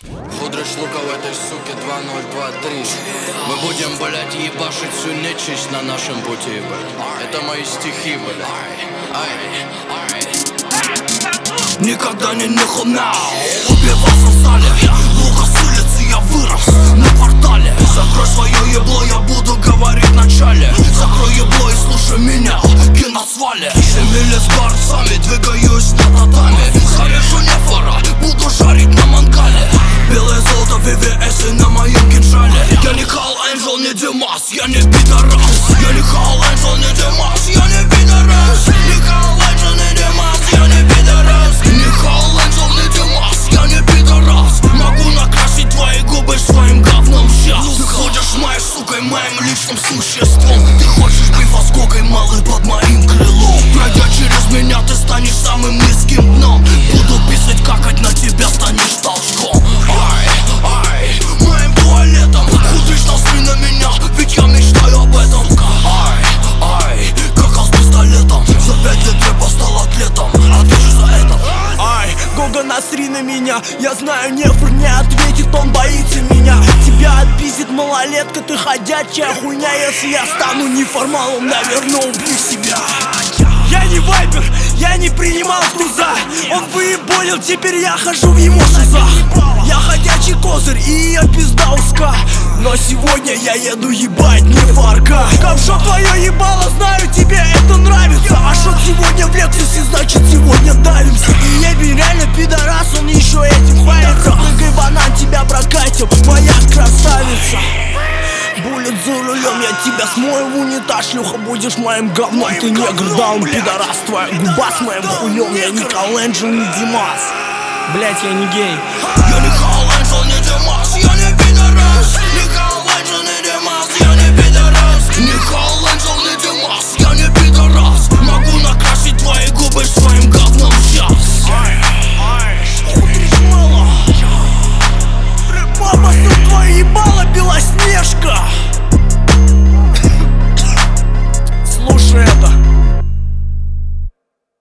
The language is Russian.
Худрый шлуков этой суки 2023. Мы будем, блять, ебашить всю нечисть на нашем пути, блять. Это мои стихи, блять. Никогда не ниху нау. Убивался в зале, лука с улицы я вырос на квартале. Закрой свое ебло, я буду говорить в начале. Закрой ебло и слушай меня, киносвале. Семили с борцами, двигаюсь на татами. Зарежу нефора, буду жарить на мангале. Белое золото VVS и на моем кинжале. Я не Хал Энджел, не Димас, я не пидорас. Я не Хал Энджел, не Димас, я не пидорас. Не Хал Энджел, не Димас, я не пидорас. Не Хал Энджел, не Димас, я не пидорас. Могу накрасить твои губы своим говном сейчас. Ты ходишь моей сукой, моим личным существом. Ты хочешь бифа с кокой, малый, под моим крылом. Пройдя через меня, ты станешь самым низким дном. Буду писать, какать на тебя, станешь толчком. Ай, моим туалетом. Худышь насри на меня, ведь я мечтаю об этом. Ай, какал с пистолетом. За 5 лет я стал атлетом, а ты же за это. Ай, Гога, насри на меня. Я знаю, нефр не ответит, он боится меня. Тебя отпиздит малолетка, ты ходячая хуйня. Если я стану неформалом, наверное, убью себя. Я не вайпер, я не принимал туза. Он выеболил, теперь я хожу в его шизах. Я ходячий козырь и я пизда узка. Но сегодня я еду ебать не фарка. Ковшо твое ебало, знаю, тебе это нравится. А шот сегодня в Лексусе, значит сегодня давимся. И ебень реально пидорас, он еще этим хвалится. Прыгай, банан, тебя прокатил, моя красавица. Буллет за рулем, я тебя смою в унитаз. Шлюха, будешь моим говном, ты негр, даун, пидорас. Твоя губа с моим хуем, я не Хал Энджел, не Димас. Блять, я не гей. Я не